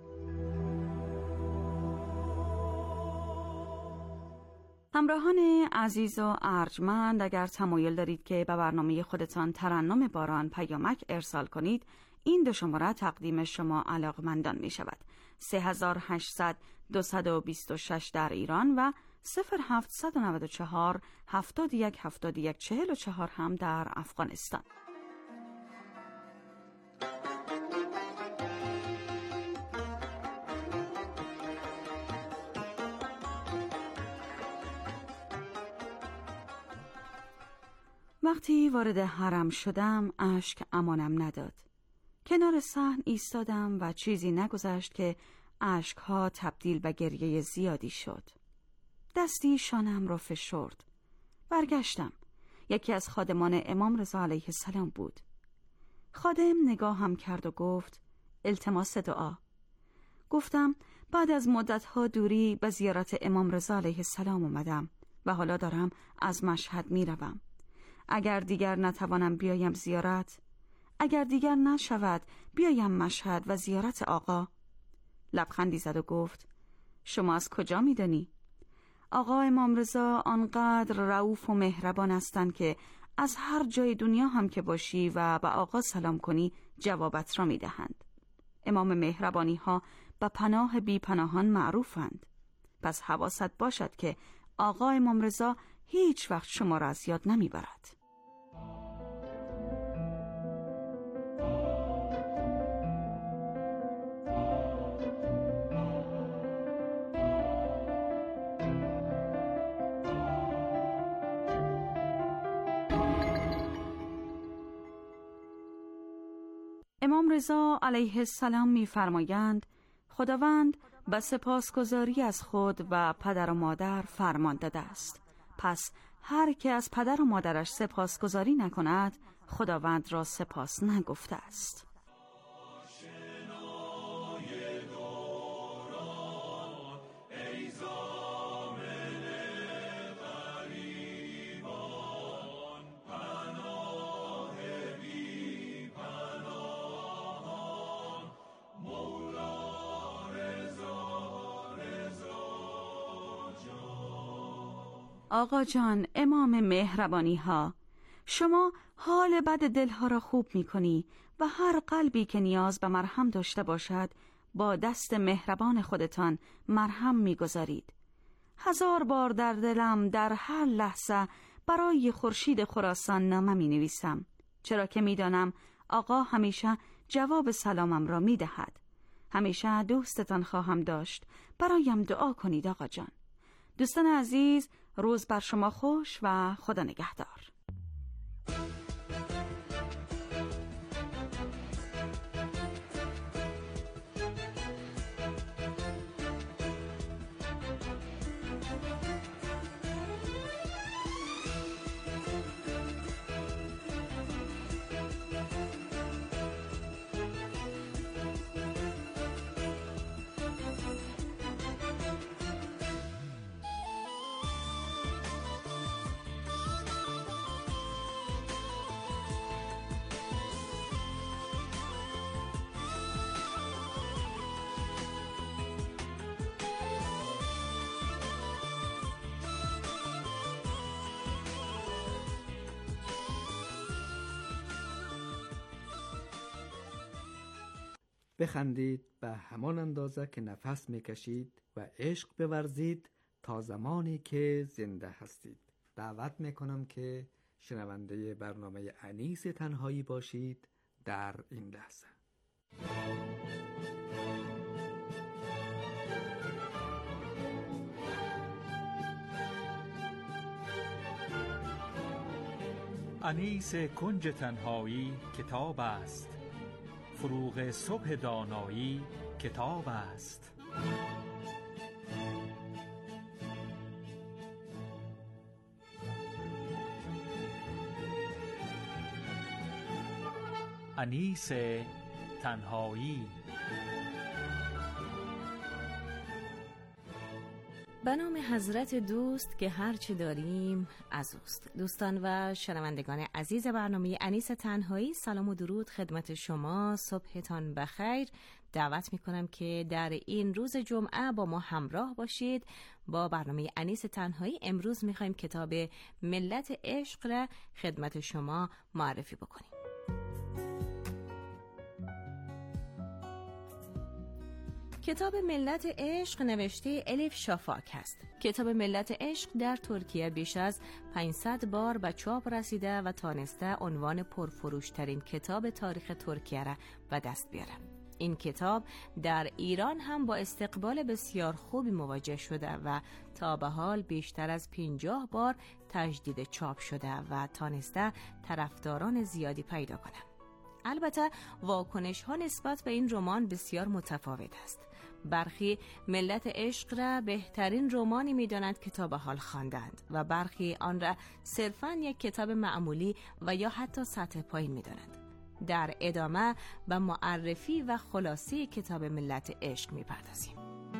Speaker 7: همراهان عزیز و ارجمند، اگر تمایل دارید که به برنامه خودتان ترنم باران پیامک ارسال کنید، این دو شماره تقدیم شما علاقمندان می شود: 3800 226 در ایران و 0794 71 71 44 هم در افغانستان. وقتی وارد حرم شدم اشک امانم نداد. کنار صحن ایستادم و چیزی نگذشت که اشکها تبدیل به گریه زیادی شد. دستی شانم را فشرد. برگشتم. یکی از خادمان امام رضا علیه السلام بود. خادم نگاهم کرد و گفت: التماس دعا. گفتم بعد از مدتها دوری به زیارت امام رضا علیه السلام اومدم و حالا دارم از مشهد میروم. اگر دیگر نتوانم بیایم زیارت، اگر دیگر نشود بیایم مشهد و زیارت آقا. لبخندی زد و گفت: شما از کجا میدانی؟ آقا امام رضا آنقدر رئوف و مهربان هستند که از هر جای دنیا هم که باشی و به آقا سلام کنی جوابت را میدهند. امام مهربانی ها به پناه بی پناهان معروفند. پس حواست باشد که آقا امام رضا هیچ وقت شما را از یاد نمیبرد. امام رضا علیه السلام می‌فرمایند خداوند به سپاسگزاری از خود و پدر و مادر فرمان داده است. پس هر که از پدر و مادرش سپاسگزاری نکند خداوند را سپاس نگفته است. آقا جان، امام مهربانی ها، شما حال بد دلها را خوب می کنی و هر قلبی که نیاز به مرهم داشته باشد با دست مهربان خودتان مرهم می گذارید. 1000 بار در دلم در هر لحظه برای خورشید خراسان نامه می نویسم، چرا که می دانم آقا همیشه جواب سلامم را می دهد. همیشه دوستتان خواهم داشت، برایم دعا کنید آقا جان. دوستان عزیز، روز بر شما خوش و خدا نگهدار.
Speaker 4: بخندید به همان اندازه که نفس میکشید و عشق بورزید تا زمانی که زنده هستید. دعوت میکنم که شنونده برنامه انیس تنهایی باشید در این لحظه.
Speaker 11: انیس کنج تنهایی کتاب است، فروغ صبح دانایی کتاب است. انیس تنهایی.
Speaker 12: به نام حضرت دوست که هرچه داریم از اوست. دوستان و شنوندگان عزیز برنامه انیس تنهایی، سلام و درود خدمت شما، صبحتان بخیر. دعوت میکنم که در این روز جمعه با ما همراه باشید. با برنامه انیس تنهایی امروز میخوایم کتاب ملت عشق را خدمت شما معرفی بکنیم. کتاب ملت عشق نوشته الیف شافاک است. کتاب ملت عشق در ترکیه بیش از 500 بار به چاپ رسیده و تانسته عنوان پرفروشترین کتاب تاریخ ترکیه را به دست بیاره. این کتاب در ایران هم با استقبال بسیار خوبی مواجه شده و تا به حال بیشتر از 50 بار تجدید چاپ شده و تانسته طرفداران زیادی پیدا کنه. البته واکنش ها نسبت به این رمان بسیار متفاوت است. برخی ملت عشق را بهترین رمانی می‌دانند که تا به حال خواندند و برخی آن را صرفاً یک کتاب معمولی و یا حتی سطح پایین می‌دانند. در ادامه به معرفی و خلاصه کتاب ملت عشق می‌پردازیم.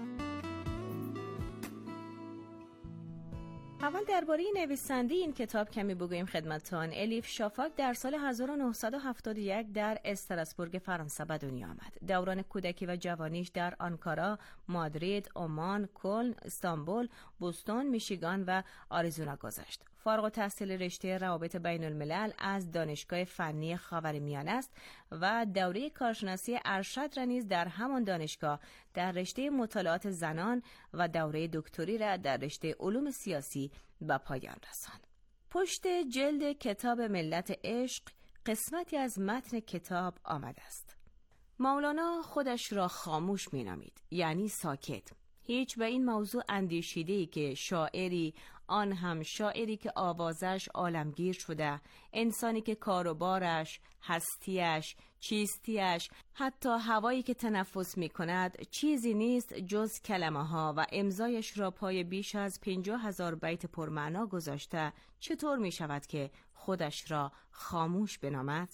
Speaker 12: اول درباره نویسنده این کتاب کمی بگوییم خدمتتان. الیف شافاک در سال 1971 در استراسبورگ فرانسه به دنیا آمد. دوران کودکی و جوانیش در آنکارا، مادرید، عمان، کلن، استانبول، بوستون، میشیگان و آریزونا گذشت. فارغ التحصیل رشته روابط بین الملل از دانشگاه فنی خاورمیانه است و دوره کارشناسی ارشد را نیز در همان دانشگاه در رشته مطالعات زنان و دوره دکتری را در رشته علوم سیاسی به پایان رساند. پشت جلد کتاب ملت عشق قسمتی از متن کتاب آمده است. مولانا خودش را خاموش می‌نامید، یعنی ساکت. هیچ به این موضوع اندیشیده‌ای که شاعری، آن هم شاعری که آوازش عالمگیر شده، انسانی که کاروبارش، هستیش، چیستیش، حتی هوایی که تنفس می کند چیزی نیست جز کلمه ها و امضایش را پای بیش از 50,000 بیت پرمعنا گذاشته، چطور می شود که خودش را خاموش بنامد؟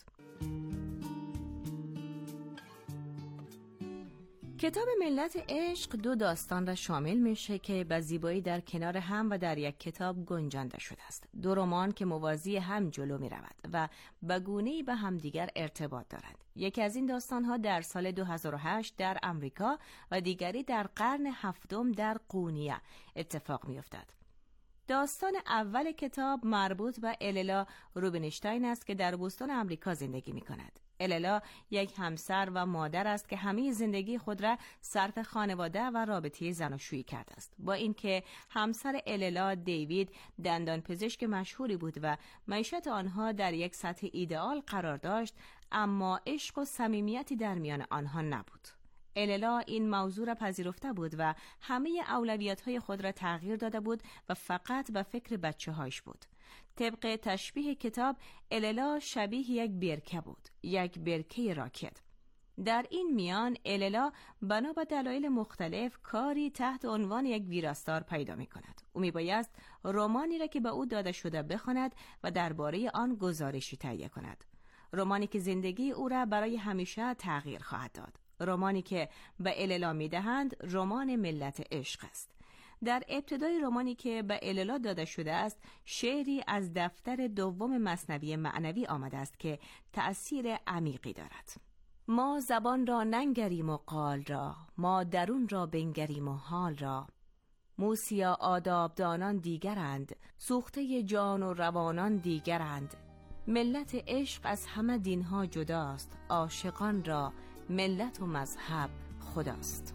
Speaker 12: کتاب ملت عشق 2 داستان را شامل میشه که به زیبایی در کنار هم و در یک کتاب گنجانده شده است. 2 رمان که موازی هم جلو می رود و به گونه‌ای به همدیگر ارتباط دارند. یکی از این داستان‌ها در سال 2008 در امریکا و دیگری در قرن 7 در قونیه اتفاق می افتد. داستان اول کتاب مربوط به اللا روبینشتاین است که در بوستون آمریکا زندگی می کند. اللا یک همسر و مادر است که همه زندگی خود را صرف خانواده و رابطه زناشویی کرده است. با اینکه همسر اللا دیوید دندان پزشک مشهوری بود و معیشت آنها در یک سطح ایدئال قرار داشت، اما عشق و صمیمیتی در میان آنها نبود. اللا این موضوع را پذیرفته بود و همه اولویت‌های خود را تغییر داده بود و فقط به فکر بچه‌هایش بود. طبق تشبیه کتاب، اللا شبیه یک برکه بود، یک برکه راکت. در این میان اللا بنا به دلایل مختلف کاری تحت عنوان یک ویراستار پیدا می کند. او می بایست رمانی را که به او داده شده بخواند و درباره آن گزارشی تهیه کند. رمانی که زندگی او را برای همیشه تغییر خواهد داد. رمانی که به اللا می دهند رمان ملت عشق است. در ابتدای رمانی که به اللا داده شده است، شعری از دفتر دوم مثنوی معنوی آمده است که تأثیر عمیقی دارد. ما زبان را ننگریم و قال را، ما درون را بنگریم و حال را. موسیا آدابدانان دیگرند، سوخته جان و روانان دیگرند. ملت عشق از همه دینها جداست، عاشقان را ملت و مذهب خداست.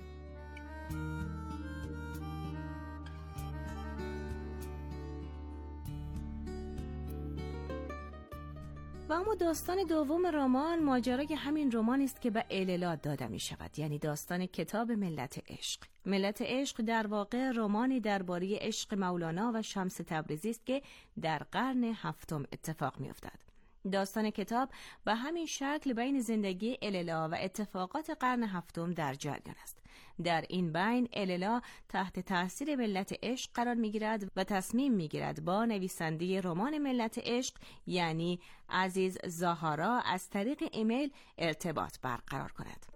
Speaker 12: و اما داستان دوم رمان ماجرای همین رمان است که به اللا داده می شود، یعنی داستان کتاب ملت عشق. ملت عشق در واقع رمانی درباره عشق مولانا و شمس تبریزی است که در قرن 7 اتفاق می افتد. داستان کتاب به همین شکل بین زندگی اللا و اتفاقات قرن هفتم در جریان است. در این بین اللا تحت تاثیر ملت عشق قرار میگیرد و تصمیم میگیرد با نویسنده رمان ملت عشق یعنی عزیز زاهارا از طریق ایمیل ارتباط برقرار کند.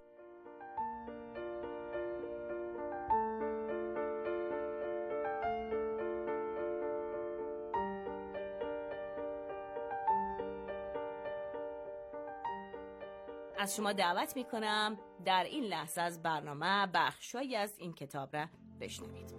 Speaker 12: از شما دعوت میکنم در این لحظه از برنامه بخشایی از این کتاب را بشنوید.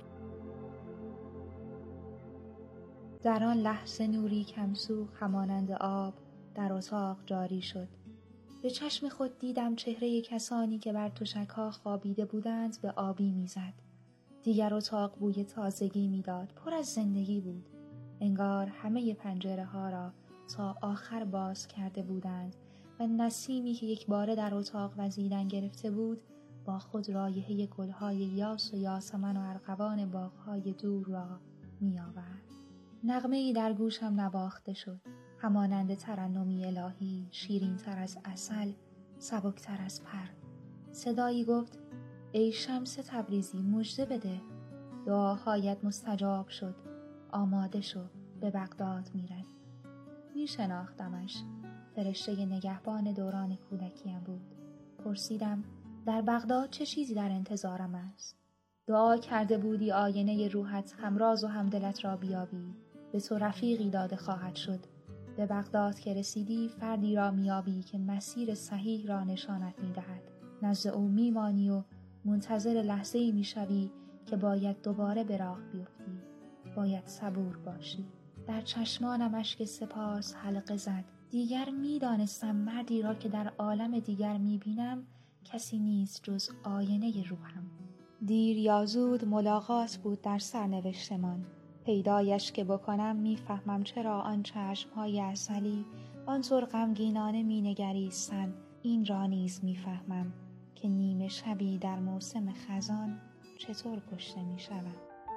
Speaker 13: در آن لحظه نوری کمسوخ همانند آب در اتاق جاری شد. به چشم خود دیدم چهره کسانی که بر تشک‌ها خوابیده بودند به آبی میزد. دیگر اتاق بوی تازگی میداد، پر از زندگی بود. انگار همه پنجره ها را تا آخر باز کرده بودند و نسیمی که یک باره در اتاق وزیدن گرفته بود با خود رایحه گلهای یاس و یاسمن و ارغوان باغهای دور را می آورد. نغمه‌ای در گوشم نواخته شد، همانند ترنمی الهی، شیرین تر از عسل، سبکتر از پر. صدایی گفت: ای شمس تبریزی، مژده بده، دعاهایت مستجاب شد، آماده شو، به بغداد می‌روی. میشناختمش، فرشته نگهبان دوران کودکیم بود. پرسیدم: در بغداد چه چیزی در انتظارم است؟ دعا کرده بودی آینه روحت همراز و همدلت را بیابی، به تو رفیقی داده خواهد شد. به بغداد که رسیدی فردی را میابی که مسیر صحیح را نشانت میدهد. نزد او میمانی و منتظر لحظه‌ای میشوی که باید دوباره به راه بیفتی. باید صبور باشی. در چشمانم اشک سپاس حلقه زد. دیگر میدانستم مردی را که در عالم دیگر میبینم کسی نیست جز آینه روحم. دیر یا زود ملاقات بود در سرنوشتمان. پیدایش که بکنم میفهمم چرا آن چشمهای عسلی آنطور غمگینانه مینگریستند. این را نیز میفهمم که نیمه شبی در موسم خزان چطور کشته میشوم.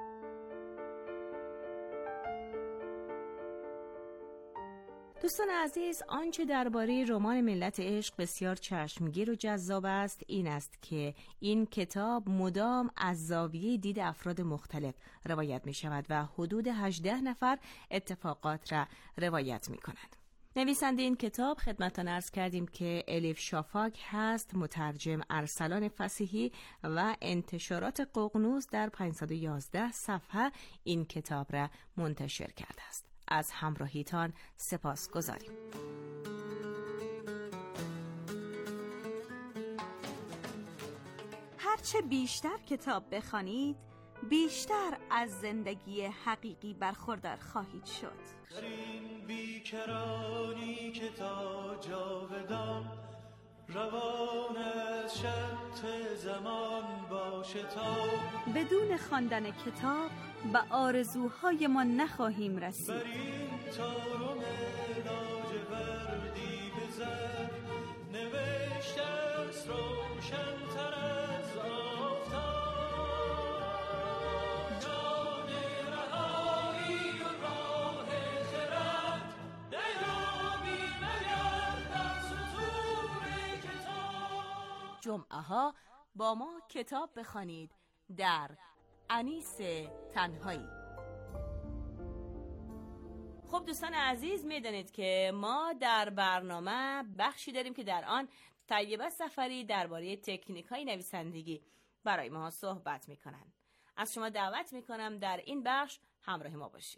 Speaker 12: دوستان عزیز، آنچه درباره رمان ملت عشق بسیار چشمگیر و جذاب است این است که این کتاب مدام از زاویه دید افراد مختلف روایت می شود و حدود 18 نفر اتفاقات را روایت می کنند. نویسنده این کتاب خدمتتان عرض کردیم که الیف شافاک هست، مترجم ارسلان فصیحی و انتشارات ققنوس در 511 صفحه این کتاب را منتشر کرده است. از همراهیتان سپاس گذاریم.
Speaker 7: هرچه بیشتر کتاب بخوانید بیشتر از زندگی حقیقی برخوردار خواهید شد.
Speaker 6: در این بیکرانی که تا جاودان روان از شط زمان باشه تا
Speaker 7: بدون خواندن کتاب به آرزوهای ما نخواهیم رسید.
Speaker 6: بر این تارم لاجوردی بزن نوشته است روشن‌تر از آفتاب. جان رهایی و راه خرد نیابی مگر در سطور کتاب.
Speaker 12: جمعه ها با ما کتاب بخوانید در انیس تنهایی. خب دوستان عزیز، میدانید که ما در برنامه بخشی داریم که در آن طیبه سفری درباره تکنیک‌های نویسندگی برای ما صحبت می‌کنند. از شما دعوت می‌کنم در این بخش همراه ما باشید.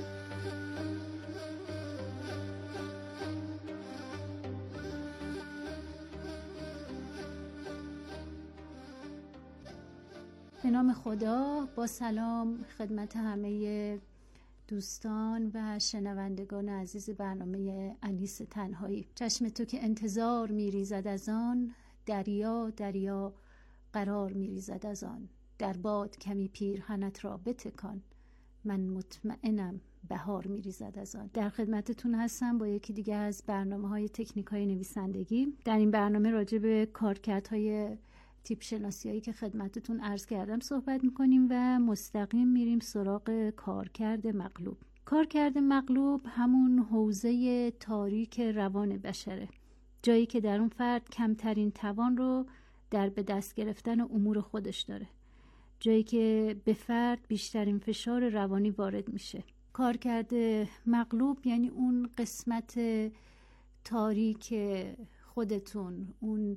Speaker 14: به نام خدا، با سلام خدمت همه دوستان و شنوندگان عزیز برنامه انیس تنهایی. چشم تو که انتظار می‌ریزد از آن، دریا دریا قرار می‌ریزد از آن. در باد کمی پیرهنت را بتکان، من مطمئنم بهار می‌ریزد از آن. در خدمتتون هستم با یکی دیگه از برنامه‌های تکنیک‌های نویسندگی. در این برنامه راجع به کارکردهای تیپ شناسی هایی که خدمتتون عرض کردم صحبت میکنیم و مستقیم میریم سراغ کارکرد مقلوب. کارکرد مغلوب همون حوزه تاریک روان بشره، جایی که در اون فرد کمترین توان رو در به دست گرفتن امور خودش داره، جایی که به فرد بیشترین فشار روانی وارد میشه. کارکرد مغلوب یعنی اون قسمت تاریک خودتون، اون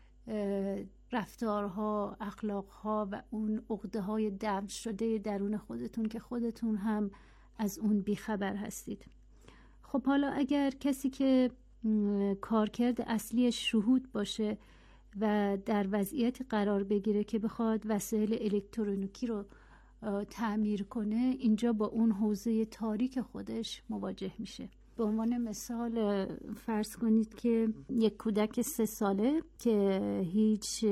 Speaker 14: رفتارها، اخلاقها و اون عقده‌های دفن شده درون خودتون که خودتون هم از اون بیخبر هستید. خب حالا اگر کسی که کارکرد اصلی شهود باشه و در وضعیتی قرار بگیره که بخواد وسایل الکترونیکی رو تعمیر کنه، اینجا با اون حوزه تاریک خودش مواجه میشه. به عنوان مثال فرض کنید که یک کودک 3 ساله که هیچ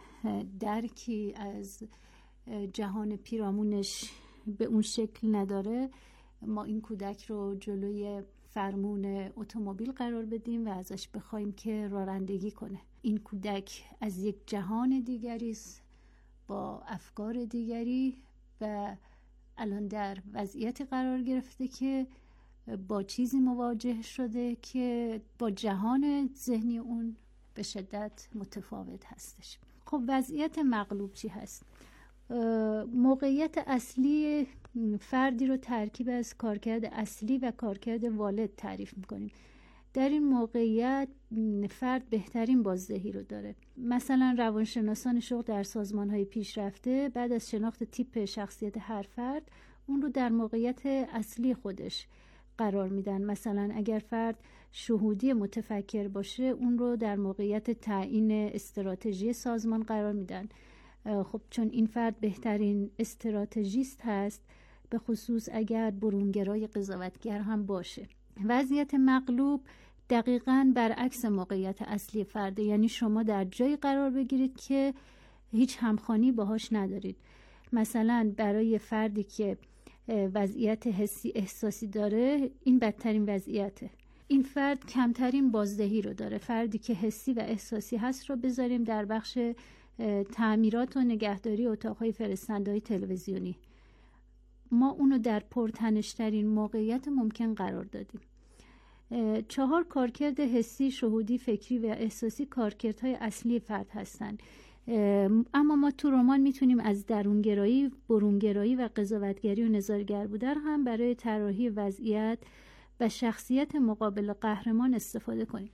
Speaker 14: درکی از جهان پیرامونش به اون شکل نداره، ما این کودک رو جلوی فرمون اتومبیل قرار بدیم و ازش بخوایم که رانندگی کنه. این کودک از یک جهان دیگری است، با افکار دیگری، و الان در وضعیتی قرار گرفته که با چیزی مواجه شده که با جهان ذهنی اون به شدت متفاوت هستش. خب وضعیت مغلوب چی هست؟ موقعیت اصلی فردی رو ترکیب از کارکرد اصلی و کارکرد والد تعریف میکنیم. در این موقعیت فرد بهترین بازدهی رو داره. مثلا روانشناسان شغل در سازمان‌های پیشرفته بعد از شناخت تیپ شخصیت هر فرد اون رو در موقعیت اصلی خودش قرار میدن. مثلا اگر فرد شهودی متفکر باشه، اون رو در موقعیت تعیین استراتژی سازمان قرار میدن. خب چون این فرد بهترین استراتژیست هست، به خصوص اگر برونگرای قضاوتگر هم باشه. وضعیت مغلوب دقیقاً برعکس موقعیت اصلی فرده، یعنی شما در جایی قرار بگیرید که هیچ همخوانی باهاش ندارید. مثلا برای فردی که وضعیت حسی احساسی داره، این بدترین وضعیته. این فرد کمترین بازدهی رو داره. فردی که حسی و احساسی هست رو بذاریم در بخش تعمیرات و نگهداری اتاقهای فرستنده‌های تلویزیونی. ما اونو در پرتنش‌ترین موقعیت ممکن قرار دادیم. 4 کارکرد حسی، شهودی، فکری و احساسی کارکردهای اصلی فرد هستند. اما ما تو رمان میتونیم از درونگرایی، برونگرایی و قضاوتگری و نظارگر بودن هم برای طراحی وضعیت و شخصیت مقابل قهرمان استفاده کنیم.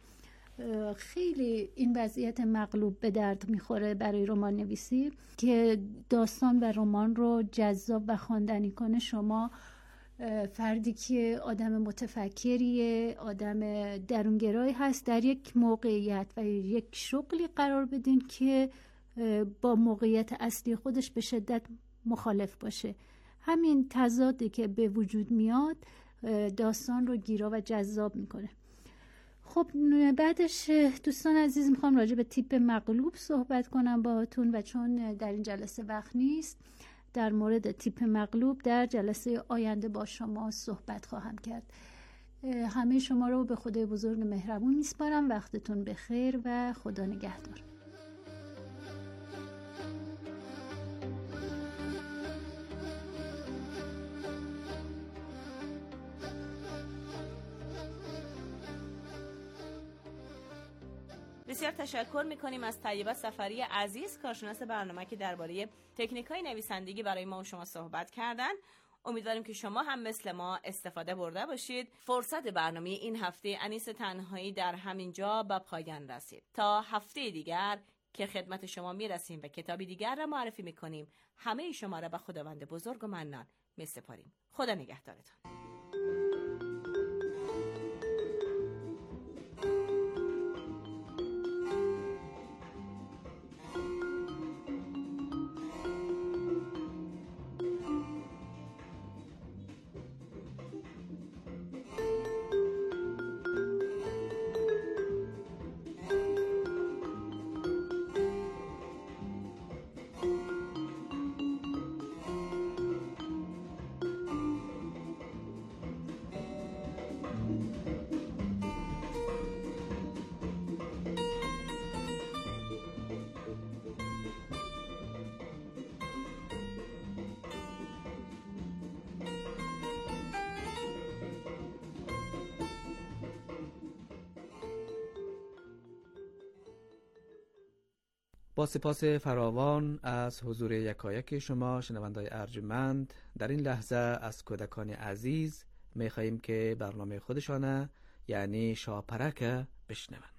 Speaker 14: خیلی این وضعیت مغلوب به درد میخوره برای رمان نویسی که داستان و رمان رو جذاب و خواندنی کنه. شما فردی که آدم متفکریه، آدم درونگرایی هست، در یک موقعیت و یک شغلی قرار بدین که با موقعیت اصلی خودش به شدت مخالف باشه. همین تضادی که به وجود میاد داستان رو گیرا و جذاب میکنه. خب بعدش دوستان عزیز میخوام راجع به تیپ مغلوب صحبت کنم باهاتون و چون در این جلسه وقت نیست، در مورد تیپ مغلوب در جلسه آینده با شما صحبت خواهم کرد. همه شما رو به خدای بزرگ مهربون میسپارم. وقتتون بخیر و خدا نگهدار.
Speaker 12: بسیار تشکر میکنیم از طیبه سفری عزیز، کارشناس برنامه که درباره تکنیک‌های نویسندگی برای ما و شما صحبت کردن. امیدواریم که شما هم مثل ما استفاده برده باشید. فرصت برنامه این هفته انیس تنهایی در همین جا به پایان رسید. تا هفته دیگر که خدمت شما میرسیم و کتابی دیگر را معرفی میکنیم، همه شما را به خداوند بزرگ و منان میسپاریم. خدا نگهدارتان.
Speaker 4: با سپاس فراوان از حضور یکایک شما شنوندای ارجمند، در این لحظه از کودکان عزیز می‌خواهیم که برنامه خودشانه یعنی شاپرک بشنوند.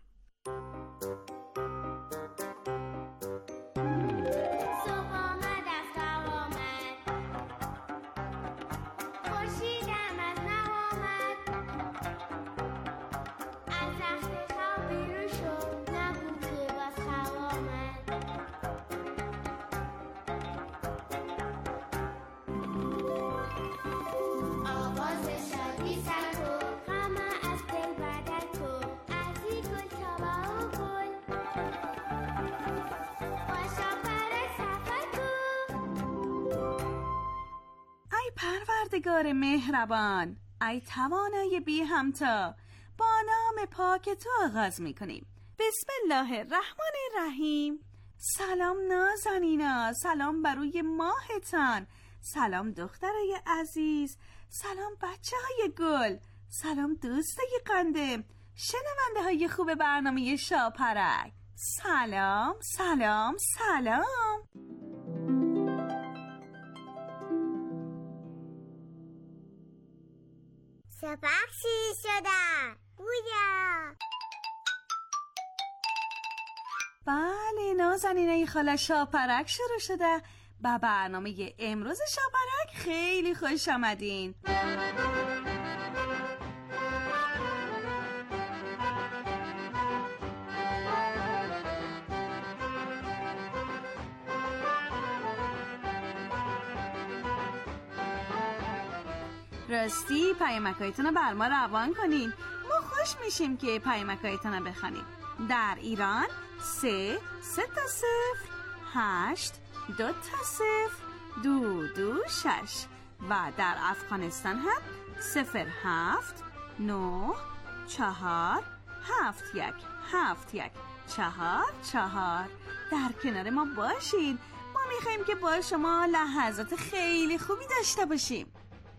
Speaker 7: پروردگار مهربان، ای توانای بی همتا، با نام پاک تو آغاز میکنیم. بسم الله الرحمن الرحیم. سلام نازنینا، سلام بروی ماهتان، سلام دخترای عزیز، سلام بچه های گل، سلام دوستای قندم، شنونده های خوب برنامه شاپرک. سلام سلام سلام.
Speaker 15: سپخشی شدم بویا.
Speaker 7: بله نازنینه خاله، شاپرک شروع شده. با برنامه امروز شاپرک خیلی خوش آمدین. راستی پیامکایتون رو بر ما روان کنین. ما خوش میشیم که پیامکایتون رو بخونیم. در ایران 3 تا 0 8 2 تا 0 2 2 6 و در افغانستان هم 07 9 4 7 1 7 1 4 4. در کنار ما باشین. ما میخواییم که با شما لحظات خیلی خوبی داشته باشیم.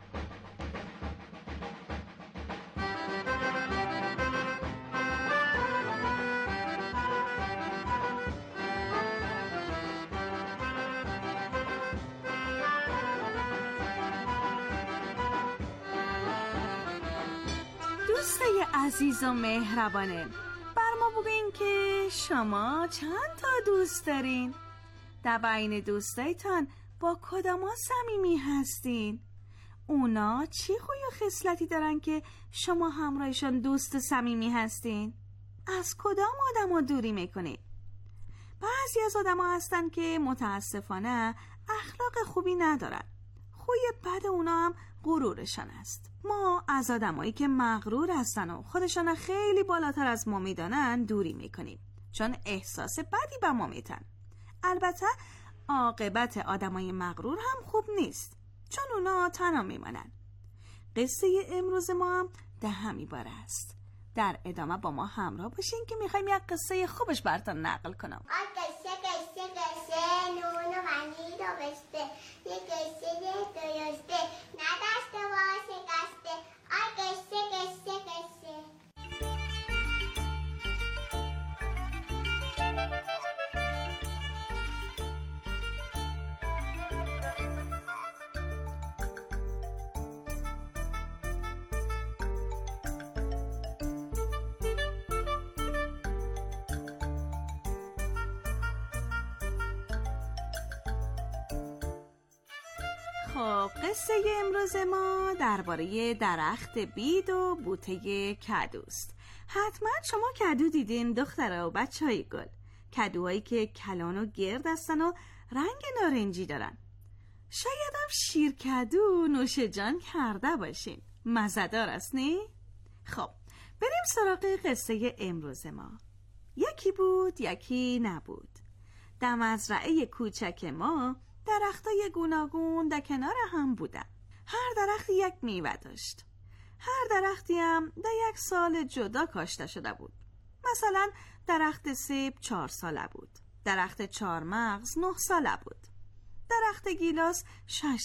Speaker 7: دوستای عزیز و مهربانه، بر ما بگوین که شما چند تا دوست دارین؟ در بین دوستایتان با کداما صمیمی هستین؟ اونا چی خوی و خصلتی دارن که شما همراهشان دوست صمیمی هستین؟ از کدام آدما دوری میکنین؟ بعضی از آدما هستن که متاسفانه اخلاق خوبی ندارن. خوی بد اونا هم غرورشان است. ما از آدمایی که مغرور هستن و خودشان خیلی بالاتر از ما میدانن دوری میکنیم، چون احساس بدی به ما میتن. البته عاقبت آدمای مغرور هم خوب نیست، چون اونا تنها میمانن. قصه امروز ما هم ده همین باره است. در ادامه با ما همراه باشین که میخوایم یک قصه خوبش براتون نقل کنم.
Speaker 15: قصه نون و پنیر و بسته، یه قصه درسته نداشته و شکسته. قصه
Speaker 7: خب قصه امروز ما درباره درخت بید و بوته کدوست. حتما شما کدو دیدین دختره و بچه های گل. کدوهایی که کلان و گرد هستن و رنگ نارنجی دارن. شاید هم شیر کدو نوش جان کرده باشین. مزه‌دار است نه؟ خب بریم سراغ قصه امروز ما. یکی بود یکی نبود. در مزرعه کوچک ما درختای گوناگون در کنار هم بودن. هر درختی یک میوه داشت. هر درختی هم در یک سال جدا کاشته شده بود. مثلا درخت سیب 4 ساله بود. درخت چهارمغز 9 ساله بود. درخت گیلاس 6